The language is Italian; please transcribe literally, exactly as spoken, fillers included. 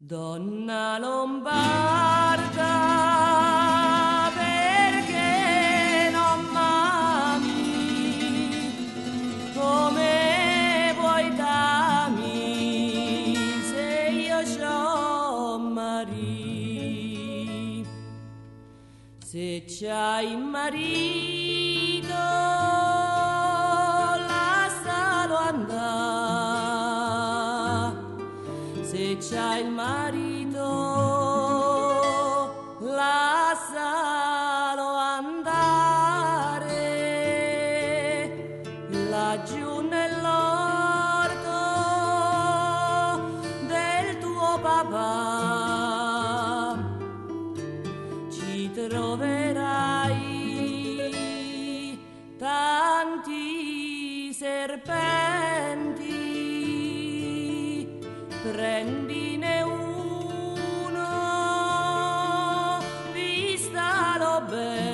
Donna lombarda, perché non m'ami come vuoi darmi se io c'ho marito? Se c'hai marito, lascialo andare. Se c'hai il marito, lascialo andare. Laggiù nell'orto del tuo papà ci troverai tanti serpenti. Prendine uno, vistalo bene.